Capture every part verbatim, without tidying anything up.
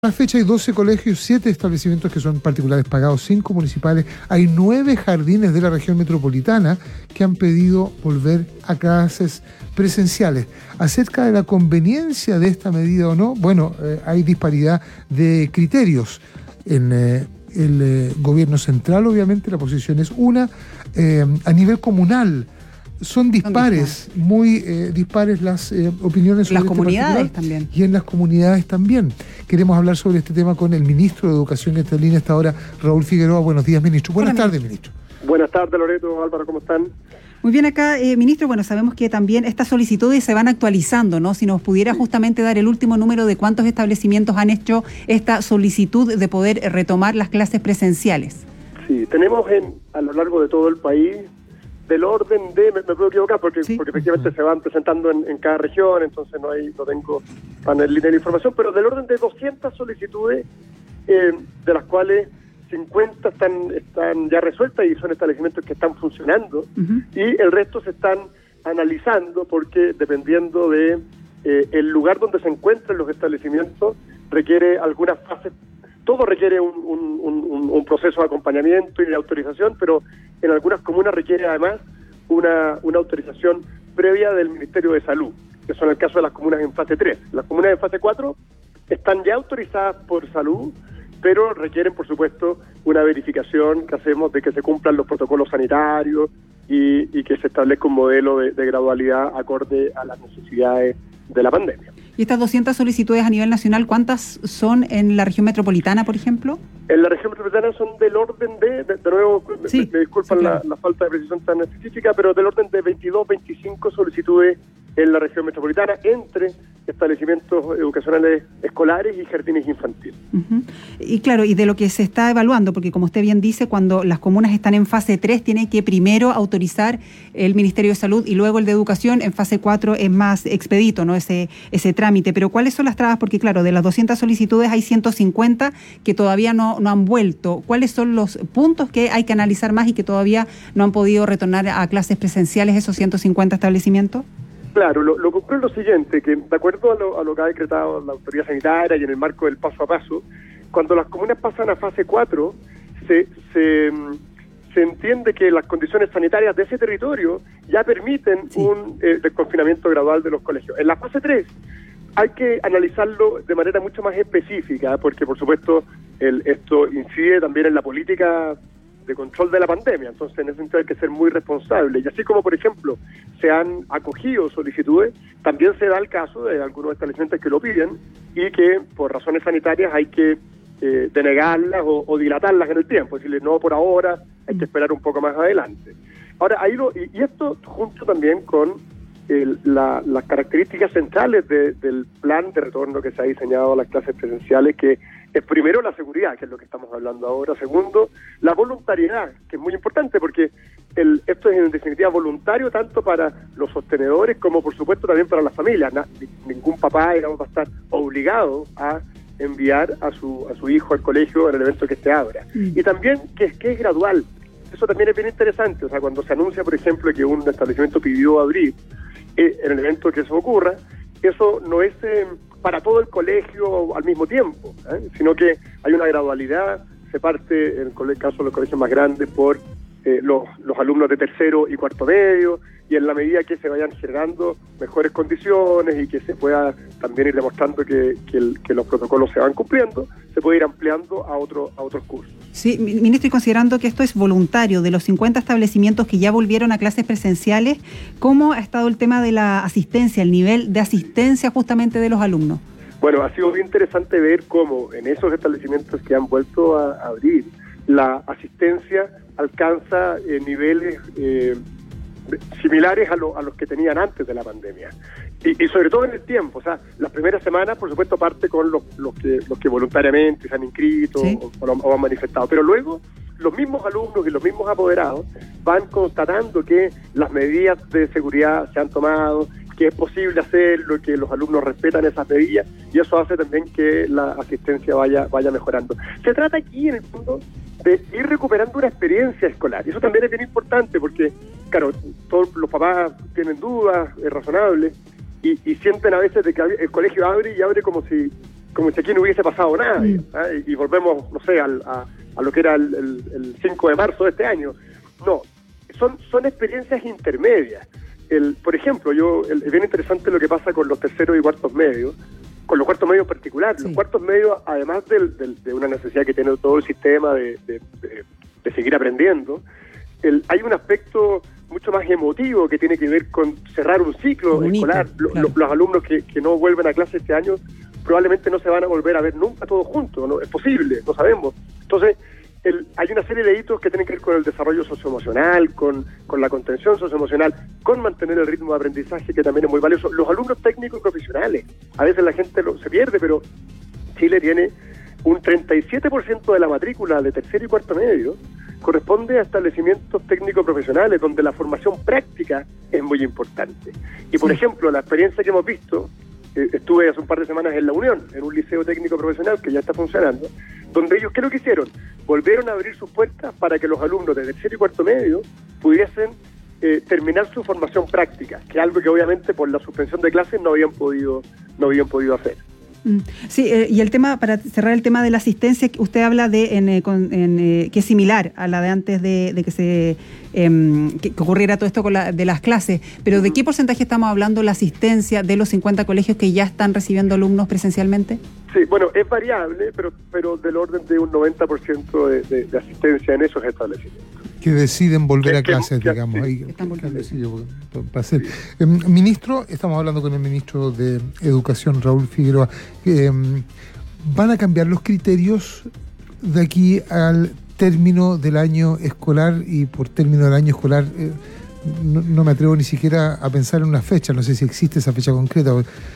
A la fecha hay doce colegios, siete establecimientos que son particulares pagados, cinco municipales. Hay nueve jardines de la región metropolitana que han pedido volver a clases presenciales. Acerca de la conveniencia de esta medida o no, bueno, eh, hay disparidad de criterios. En eh, el eh, gobierno central, obviamente, la posición es una. Eh, a nivel comunal, son dispares, muy eh, dispares las eh, opiniones sobre las este comunidades también. Y en las comunidades también. Queremos hablar sobre este tema con el ministro de Educación que está en línea hasta ahora, Raúl Figueroa. Buenos días, ministro. Buenas Hola, tardes, ministro. Buenas tardes, Loreto, Álvaro, ¿cómo están? Muy bien acá, eh, ministro. Bueno, sabemos que también estas solicitudes se van actualizando, ¿no? Si nos pudiera justamente dar el último número de cuántos establecimientos han hecho esta solicitud de poder retomar las clases presenciales. Sí, tenemos en, a lo largo de todo el país, del orden de, me, me puedo equivocar porque, ¿Sí? porque efectivamente uh-huh. se van presentando en, en cada región, entonces no hay no tengo tan en línea de información, pero del orden de doscientas solicitudes, eh, de las cuales cincuenta están están ya resueltas y son establecimientos que están funcionando, uh-huh. y el resto se están analizando porque dependiendo de eh, el lugar donde se encuentran los establecimientos requiere algunas fases. Todo requiere un, un, un, un proceso de acompañamiento y de autorización, pero en algunas comunas requiere además una, una autorización previa del Ministerio de Salud, que son el caso de las comunas en fase tres. Las comunas en fase cuatro están ya autorizadas por salud, pero requieren, por supuesto, una verificación que hacemos de que se cumplan los protocolos sanitarios y, y que se establezca un modelo de, de gradualidad acorde a las necesidades de la pandemia. ¿Y estas doscientas solicitudes a nivel nacional, cuántas son en la región metropolitana, por ejemplo? En la región metropolitana son del orden de, de, de nuevo, sí, me, me disculpan sí, claro. la, la falta de precisión tan específica, pero del orden de veintidós, veinticinco solicitudes en la región metropolitana entre establecimientos educacionales escolares y jardines infantiles. Uh-huh. Y claro, y de lo que se está evaluando, porque como usted bien dice, cuando las comunas están en fase tres, tiene que primero autorizar el Ministerio de Salud y luego el de Educación. En fase cuatro es más expedito, ¿no? Ese, ese trámite. Pero ¿cuáles son las trabas? Porque claro, de las doscientas solicitudes hay ciento cincuenta que todavía no, no han vuelto. ¿Cuáles son los puntos que hay que analizar más y que todavía no han podido retornar a clases presenciales esos ciento cincuenta establecimientos? Claro, lo, lo que ocurre es lo siguiente, que de acuerdo a lo, a lo que ha decretado la autoridad sanitaria y en el marco del paso a paso, cuando las comunas pasan a fase cuatro, se, se, se entiende que las condiciones sanitarias de ese territorio ya permiten sí. un eh, desconfinamiento gradual de los colegios. En la fase tres hay que analizarlo de manera mucho más específica, porque por supuesto el, esto incide también en la política de control de la pandemia, entonces en ese sentido hay que ser muy responsable. Y así como, por ejemplo, se han acogido solicitudes, también se da el caso de algunos establecimientos que lo piden y que por razones sanitarias hay que eh, denegarlas o, o dilatarlas en el tiempo, es decir, no por ahora, hay que esperar un poco más adelante. Ahora, ahí lo, y, y esto junto también con el, la, las características centrales de, del plan de retorno que se ha diseñado a las clases presenciales, que es primero la seguridad, que es lo que estamos hablando ahora. Segundo, la voluntariedad, que es muy importante porque el, esto es en definitiva voluntario tanto para los sostenedores como por supuesto también para las familias. Na, ningún papá, digamos, va a estar obligado a enviar a su a su hijo al colegio en el evento que se abra. Mm. Y también que es, que es gradual. Eso también es bien interesante. O sea, cuando se anuncia, por ejemplo, que un establecimiento pidió abrir eh, en el evento que eso ocurra, eso no es eh, para todo el colegio al mismo tiempo, ¿eh? Sino que hay una gradualidad, se parte, en el caso de los colegios más grandes, por eh, los, los alumnos de tercero y cuarto medio, y en la medida que se vayan generando mejores condiciones y que se pueda también ir demostrando que, que, el, que los protocolos se van cumpliendo, se puede ir ampliando a, otro, a otros cursos. Sí, ministro, y considerando que esto es voluntario, de los cincuenta establecimientos que ya volvieron a clases presenciales, ¿cómo ha estado el tema de la asistencia, el nivel de asistencia justamente de los alumnos? Bueno, ha sido bien interesante ver cómo en esos establecimientos que han vuelto a abrir, la asistencia alcanza eh, niveles eh, similares a, lo, a los que tenían antes de la pandemia. Y, y sobre todo en el tiempo, o sea, las primeras semanas, por supuesto, parte con los, los, que, los que voluntariamente se han inscrito, ¿sí? o, o, o han manifestado, pero luego los mismos alumnos y los mismos apoderados van constatando que las medidas de seguridad se han tomado, que es posible hacerlo, que los alumnos respetan esas medidas, y eso hace también que la asistencia vaya vaya mejorando. Se trata aquí, en el fondo, de ir recuperando una experiencia escolar, y eso también es bien importante, porque, claro, todos los papás tienen dudas, es razonable, y, y sienten a veces de que el colegio abre y abre como si como si aquí no hubiese pasado nada, Mm. ¿eh? y, y volvemos, no sé, al, a, a lo que era el, el, el cinco de marzo de este año. No, son, son experiencias intermedias. El, por ejemplo, yo el, es bien interesante lo que pasa con los terceros y cuartos medios, con los cuartos medios en particular. Sí. Los cuartos medios, además del, del, de una necesidad que tiene todo el sistema de, de, de, de seguir aprendiendo, el, hay un aspecto mucho más emotivo que tiene que ver con cerrar un ciclo Bonito, escolar. Lo, claro. lo, los alumnos que, que no vuelven a clase este año probablemente no se van a volver a ver nunca todos juntos, ¿no? Es posible, no sabemos. Entonces, el, hay una serie de hitos que tienen que ver con el desarrollo socioemocional, con, con la contención socioemocional, con mantener el ritmo de aprendizaje, que también es muy valioso. Los alumnos técnicos y profesionales, a veces la gente lo, se pierde, pero Chile tiene un treinta y siete por ciento de la matrícula de tercero y cuarto medio corresponde a establecimientos técnicos profesionales donde la formación práctica es muy importante. Y por Sí. ejemplo, la experiencia que hemos visto, eh, estuve hace un par de semanas en La Unión, en un liceo técnico profesional que ya está funcionando, donde ellos, ¿qué es lo que hicieron? Volvieron a abrir sus puertas para que los alumnos de tercero y cuarto medio pudiesen eh, terminar su formación práctica, que es algo que obviamente por la suspensión de clases no habían podido, no habían podido hacer. Sí, eh, y el tema, para cerrar el tema de la asistencia, usted habla de en, eh, con, en, eh, que es similar a la de antes de, de que se eh, que, que ocurriera todo esto con la, de las clases, pero ¿de qué porcentaje estamos hablando la asistencia de los cincuenta colegios que ya están recibiendo alumnos presencialmente? Sí, bueno, es variable, pero pero del orden de un noventa por ciento de, de, de asistencia en esos establecimientos. Que deciden volver Que- a que- clases, que- digamos. sí. Ahí, Que están que han volviendo. decidido pa- pa- hacer. Eh, ministro, estamos hablando con el ministro de Educación, Raúl Figueroa. Eh, ¿Van a cambiar los criterios de aquí al término del año escolar? Y por término del año escolar, eh, no, no me atrevo ni siquiera a pensar en una fecha, no sé si existe esa fecha concreta.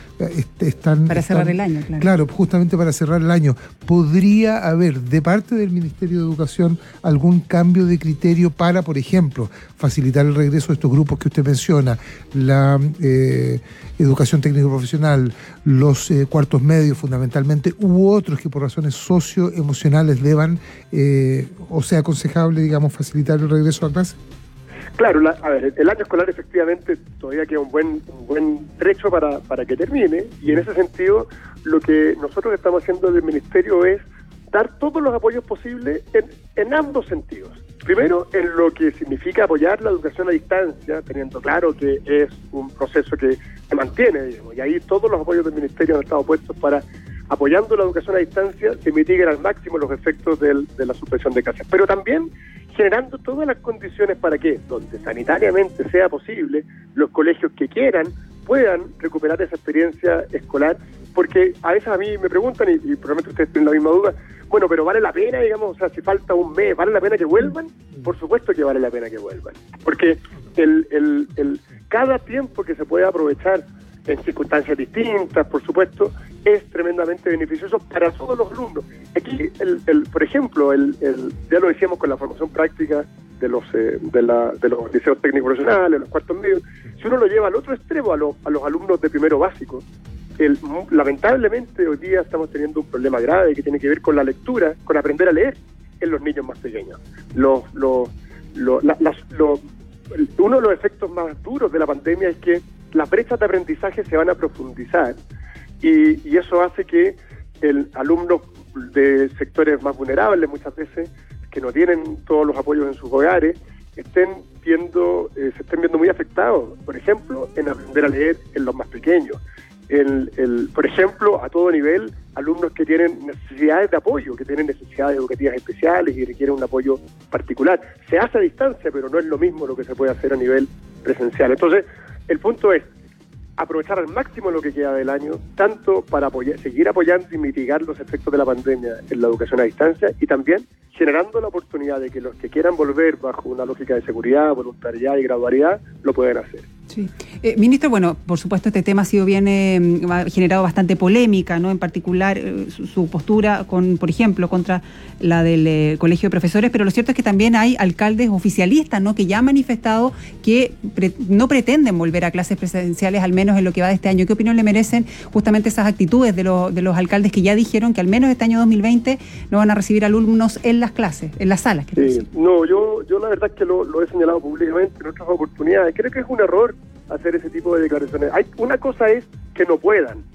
Están, Para están- cerrar el año, claro. Claro, justamente para cerrar el año. ¿Podría haber de parte del Ministerio de Educación algún cambio de criterio para, por ejemplo, facilitar el regreso de estos grupos que usted menciona, la eh, educación técnico-profesional, los eh, cuartos medios fundamentalmente, u otros que por razones socioemocionales deban eh, o sea aconsejable, digamos, facilitar el regreso a clase? Claro, la, a ver, el año escolar efectivamente todavía queda un buen un buen trecho para, para que termine, y en ese sentido lo que nosotros estamos haciendo del Ministerio es dar todos los apoyos posibles en, en ambos sentidos. Primero, en lo que significa apoyar la educación a distancia, teniendo claro que es un proceso que se mantiene, digamos, y ahí todos los apoyos del Ministerio han estado puestos para, apoyando la educación a distancia, se mitiguen al máximo los efectos del, de la suspensión de clases. Pero también generando todas las condiciones para que, donde sanitariamente sea posible, los colegios que quieran puedan recuperar esa experiencia escolar, porque a veces a mí me preguntan, y, y probablemente ustedes tienen la misma duda, bueno, pero ¿vale la pena, digamos, o sea, si falta un mes, ¿vale la pena que vuelvan? Por supuesto que vale la pena que vuelvan, porque el, el, el, cada tiempo que se puede aprovechar en circunstancias distintas, por supuesto, es tremendamente beneficioso para todos los alumnos. Aquí, el, el, por ejemplo, el, el, ya lo decíamos con la formación práctica de los eh, de, la, de los liceos técnicos profesionales, los cuartos medios, si uno lo lleva al otro extremo, a, lo, a los alumnos de primero básico, el, lamentablemente hoy día estamos teniendo un problema grave que tiene que ver con la lectura, con aprender a leer en los niños más pequeños. Los, los, los, la, las, los, uno de los efectos más duros de la pandemia es que las brechas de aprendizaje se van a profundizar, y, y eso hace que el alumnos de sectores más vulnerables muchas veces, que no tienen todos los apoyos en sus hogares, estén viendo, eh, se estén viendo muy afectados, por ejemplo, en aprender a leer en los más pequeños. El, el, por ejemplo, a todo nivel, alumnos que tienen necesidades de apoyo, que tienen necesidades educativas especiales y requieren un apoyo particular. Se hace a distancia, pero no es lo mismo lo que se puede hacer a nivel presencial. Entonces, el punto es aprovechar al máximo lo que queda del año, tanto para apoyar, seguir apoyando y mitigar los efectos de la pandemia en la educación a distancia, y también generando la oportunidad de que los que quieran volver bajo una lógica de seguridad, voluntariedad y gradualidad, lo puedan hacer. Sí. Eh, ministro, bueno, por supuesto este tema ha sido bien, eh, ha generado bastante polémica, ¿no? En particular eh, su, su postura, con, por ejemplo, contra la del eh, Colegio de Profesores, pero lo cierto es que también hay alcaldes oficialistas, ¿no? Que ya han manifestado que pre- no pretenden volver a clases presenciales, al menos en lo que va de este año. ¿Qué opinión le merecen justamente esas actitudes de, lo, de los alcaldes que ya dijeron que al menos este año dos mil veinte no van a recibir alumnos en las clases, en las salas? Sí, no, yo, yo la verdad es que lo, lo he señalado públicamente en otras oportunidades. Creo que es un error hacer ese tipo de declaraciones. Hay una cosa es que no puedan,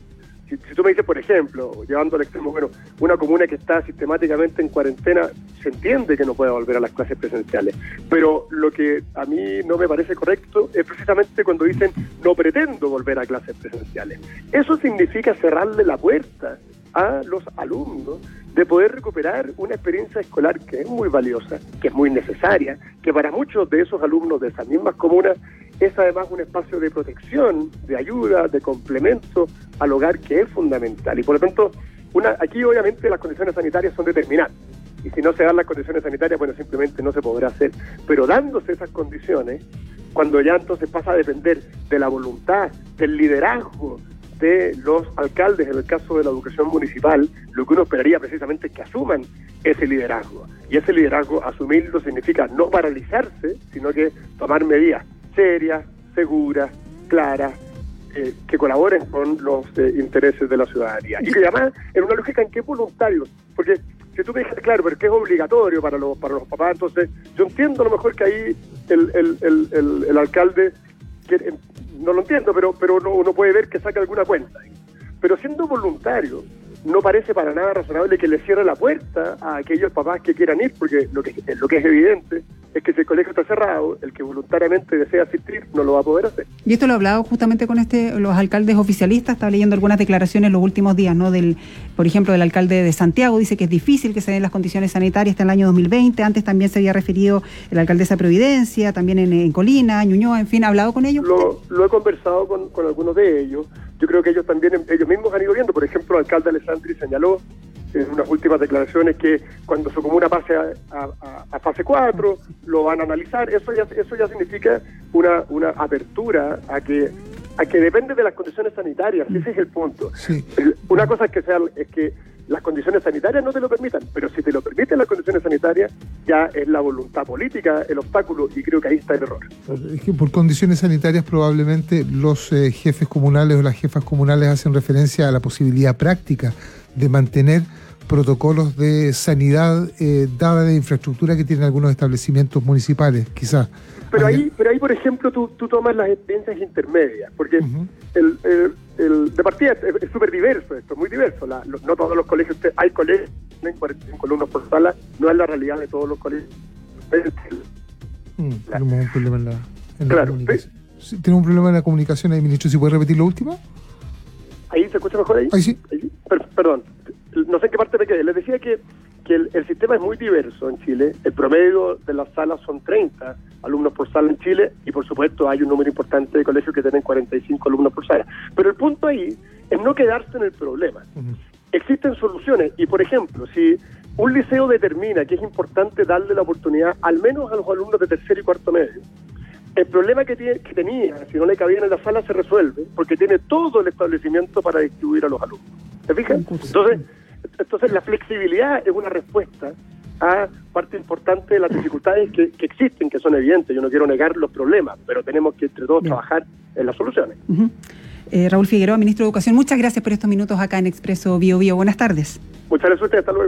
Si, si tú me dices, por ejemplo, llevando al extremo, bueno, una comuna que está sistemáticamente en cuarentena, se entiende que no puede volver a las clases presenciales. Pero lo que a mí no me parece correcto es precisamente cuando dicen no pretendo volver a clases presenciales. Eso significa cerrarle la puerta a los alumnos de poder recuperar una experiencia escolar que es muy valiosa, que es muy necesaria, que para muchos de esos alumnos de esas mismas comunas es además un espacio de protección, de ayuda, de complemento al hogar que es fundamental. Y por lo tanto, una, aquí obviamente las condiciones sanitarias son determinantes. Y si no se dan las condiciones sanitarias, bueno, simplemente no se podrá hacer. Pero dándose esas condiciones, cuando ya entonces pasa a depender de la voluntad, del liderazgo de los alcaldes, en el caso de la educación municipal, lo que uno esperaría precisamente es que asuman ese liderazgo. Y ese liderazgo, asumirlo, significa no paralizarse, sino que tomar medidas serias, seguras, claras, eh, que colaboren con los eh, intereses de la ciudadanía. Y que además, en una lógica en que es voluntario, porque si tú me dices, claro, pero que es obligatorio para los para los papás, entonces yo entiendo a lo mejor que ahí el, el, el, el, el alcalde, que, no lo entiendo, pero pero uno, uno puede ver que saca alguna cuenta. Pero siendo voluntario, no parece para nada razonable que le cierre la puerta a aquellos papás que quieran ir, porque lo que, lo que es evidente es que si el colegio está cerrado, el que voluntariamente desea asistir no lo va a poder hacer. Y esto lo he hablado justamente con este los alcaldes oficialistas, estaba leyendo algunas declaraciones en los últimos días, ¿no? Del, por ejemplo, del alcalde de Santiago, dice que es difícil que se den las condiciones sanitarias hasta el año dos mil veinte, antes también se había referido el alcaldesa Providencia, también en, en Colina, Ñuñoa, en fin, ¿ha hablado con ellos? Lo, lo he conversado con, con algunos de ellos. Yo creo que ellos también, ellos mismos han ido viendo, por ejemplo, el alcalde Alessandri señaló en unas últimas declaraciones que cuando su comuna pase a, a, a fase cuatro, lo van a analizar. Eso ya eso ya significa una una apertura a que a que depende de las condiciones sanitarias. Ese es el punto. Sí. Una cosa es que sea es que las condiciones sanitarias no te lo permitan, pero si te lo permiten las condiciones sanitarias, ya es la voluntad política el obstáculo, y creo que ahí está el error. Es que por condiciones sanitarias probablemente los eh, jefes comunales o las jefas comunales hacen referencia a la posibilidad práctica de mantener protocolos de sanidad eh, dada de infraestructura que tienen algunos establecimientos municipales, quizás. Pero ahí, pero ahí por ejemplo, tú, tú tomas las experiencias intermedias, porque uh-huh. el, el, el de partida es súper diverso esto, muy diverso. La, lo, no todos los colegios, hay colegios que tienen cuarenta y cinco alumnos por sala, no es la realidad de todos los colegios. Mm, la, tenemos un problema en la, en la claro, comunicación. Sí, tenemos un problema en la comunicación ahí, ministro. ¿Si puede repetir lo último? ¿Ahí se escucha mejor ahí? Ahí sí. ¿Ahí? Per, perdón, no sé en qué parte me quedé. Les decía que, que el, el sistema es muy diverso en Chile. El promedio de las salas son treinta alumnos por sala en Chile, y por supuesto hay un número importante de colegios que tienen cuarenta y cinco alumnos por sala. Pero el punto ahí es no quedarse en el problema. Uh-huh. Existen soluciones, y por ejemplo, si un liceo determina que es importante darle la oportunidad al menos a los alumnos de tercero y cuarto medio, el problema que, tiene, que tenía, si no le cabían en la sala, se resuelve, porque tiene todo el establecimiento para distribuir a los alumnos. ¿Se fijan? Entonces, entonces la flexibilidad es una respuesta a parte importante de las dificultades que, que existen, que son evidentes. Yo no quiero negar los problemas, pero tenemos que entre todos Bien. trabajar en las soluciones. Uh-huh. eh, Raúl Figueroa, ministro de Educación, muchas gracias por estos minutos acá en Expreso Bio Bio. Buenas tardes. Muchas gracias a usted, hasta luego.